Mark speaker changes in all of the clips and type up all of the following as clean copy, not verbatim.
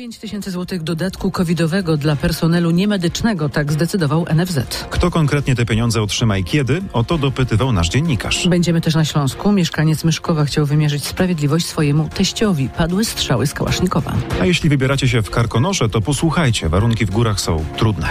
Speaker 1: 5 000 złotych dodatku covidowego dla personelu niemedycznego, tak zdecydował NFZ.
Speaker 2: Kto konkretnie te pieniądze otrzyma i kiedy? O to dopytywał nasz dziennikarz.
Speaker 1: Będziemy też na Śląsku. Mieszkaniec Myszkowa chciał wymierzyć sprawiedliwość swojemu teściowi. Padły strzały z kałasznikowa.
Speaker 2: A jeśli wybieracie się w Karkonosze, to posłuchajcie, warunki w górach są trudne.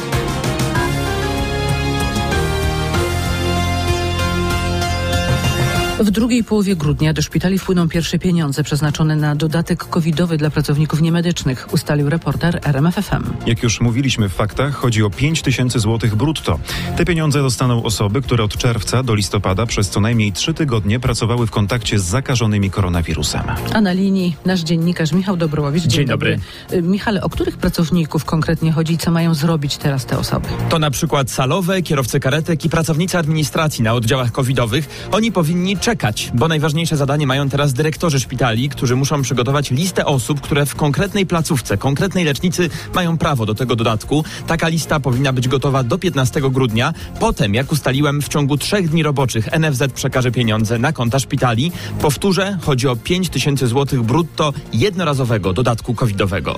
Speaker 1: W drugiej połowie grudnia do szpitali wpłyną pierwsze pieniądze przeznaczone na dodatek covidowy dla pracowników niemedycznych, ustalił reporter RMF FM.
Speaker 2: Jak już mówiliśmy w faktach, chodzi o 5 000 złotych brutto. Te pieniądze dostaną osoby, które od czerwca do listopada przez co najmniej 3 tygodnie pracowały w kontakcie z zakażonymi koronawirusem.
Speaker 1: A na linii nasz dziennikarz Michał Dobrołowicz.
Speaker 3: Dzień dobry.
Speaker 1: Michale, o których pracowników konkretnie chodzi i co mają zrobić teraz te osoby?
Speaker 3: To na przykład salowe, kierowcy karetek i pracownicy administracji na oddziałach covidowych. Oni powinni czekać, bo najważniejsze zadanie mają teraz dyrektorzy szpitali, którzy muszą przygotować listę osób, które w konkretnej placówce, konkretnej lecznicy mają prawo do tego dodatku. Taka lista powinna być gotowa do 15 grudnia. Potem, jak ustaliłem, w ciągu 3 dni roboczych NFZ przekaże pieniądze na konta szpitali. Powtórzę, chodzi o 5 000 złotych brutto jednorazowego dodatku covidowego.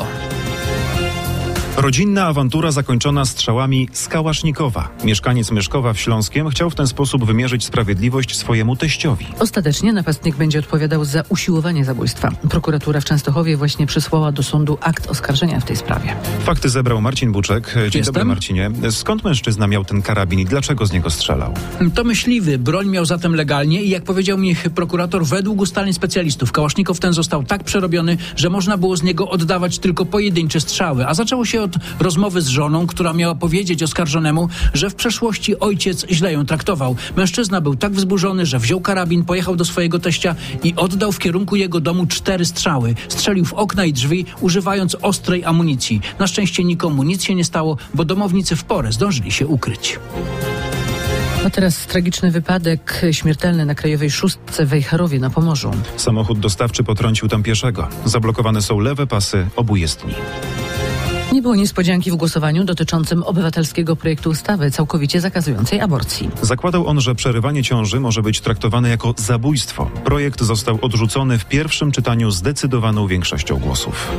Speaker 2: Rodzinna awantura zakończona strzałami z kałasznikowa. Mieszkaniec Myszkowa w Śląskiem chciał w ten sposób wymierzyć sprawiedliwość swojemu teściowi.
Speaker 1: Ostatecznie napastnik będzie odpowiadał za usiłowanie zabójstwa. Prokuratura w Częstochowie właśnie przysłała do sądu akt oskarżenia w tej sprawie.
Speaker 2: Fakty zebrał Marcin Buczek. Dzień dobry, Marcinie. Skąd mężczyzna miał ten karabin i dlaczego z niego strzelał?
Speaker 4: To myśliwy. Broń miał zatem legalnie i jak powiedział mi prokurator, według ustaleń specjalistów kałasznikow ten został tak przerobiony, że można było z niego oddawać tylko pojedyncze strzały, a zaczęło się od rozmowy z żoną, która miała powiedzieć oskarżonemu, że w przeszłości ojciec źle ją traktował. Mężczyzna był tak wzburzony, że wziął karabin, pojechał do swojego teścia i oddał w kierunku jego domu 4 strzały. Strzelił w okna i drzwi, używając ostrej amunicji. Na szczęście nikomu nic się nie stało, bo domownicy w porę zdążyli się ukryć.
Speaker 1: A teraz tragiczny wypadek śmiertelny na Krajowej Szóstce w Wejherowie na Pomorzu.
Speaker 2: Samochód dostawczy potrącił tam pieszego. Zablokowane są lewe pasy obu jezdni.
Speaker 1: Nie było niespodzianki w głosowaniu dotyczącym obywatelskiego projektu ustawy całkowicie zakazującej aborcji.
Speaker 2: Zakładał on, że przerywanie ciąży może być traktowane jako zabójstwo. Projekt został odrzucony w pierwszym czytaniu zdecydowaną większością głosów.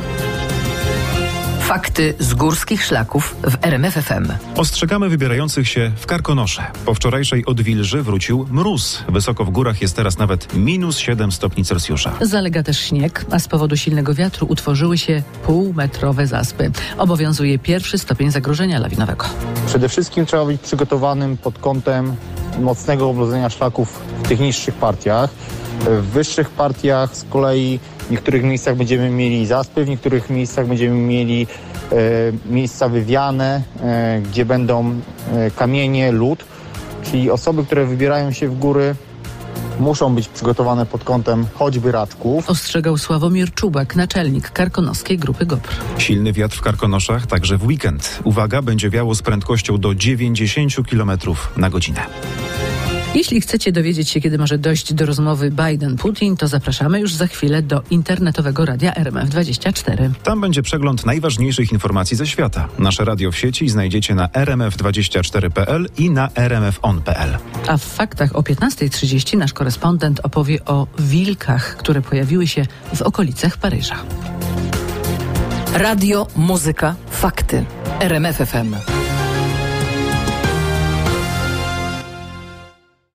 Speaker 5: Fakty z górskich szlaków w RMF FM.
Speaker 2: Ostrzegamy wybierających się w Karkonosze. Po wczorajszej odwilży wrócił mróz. Wysoko w górach jest teraz nawet -7 stopni Celsjusza.
Speaker 1: Zalega też śnieg, a z powodu silnego wiatru utworzyły się półmetrowe zaspy. Obowiązuje 1. stopień zagrożenia lawinowego.
Speaker 6: Przede wszystkim trzeba być przygotowanym pod kątem mocnego oblodzenia szlaków w tych niższych partiach. W wyższych partiach z kolei w niektórych miejscach będziemy mieli zaspy, w niektórych miejscach będziemy mieli miejsca wywiane, gdzie będą kamienie, lód. Czyli osoby, które wybierają się w góry, muszą być przygotowane pod kątem choćby raczków.
Speaker 1: Ostrzegał Sławomir Czubak, naczelnik karkonoskiej grupy GOPR.
Speaker 2: Silny wiatr w Karkonoszach także w weekend. Uwaga, będzie wiało z prędkością do 90 km na godzinę.
Speaker 1: Jeśli chcecie dowiedzieć się, kiedy może dojść do rozmowy Biden-Putin, to zapraszamy już za chwilę do internetowego radia RMF24.
Speaker 2: Tam będzie przegląd najważniejszych informacji ze świata. Nasze radio w sieci znajdziecie na rmf24.pl i na rmfon.pl.
Speaker 1: A w faktach o 15:30 nasz korespondent opowie o wilkach, które pojawiły się w okolicach Paryża.
Speaker 5: Radio, muzyka, fakty. RMF FM.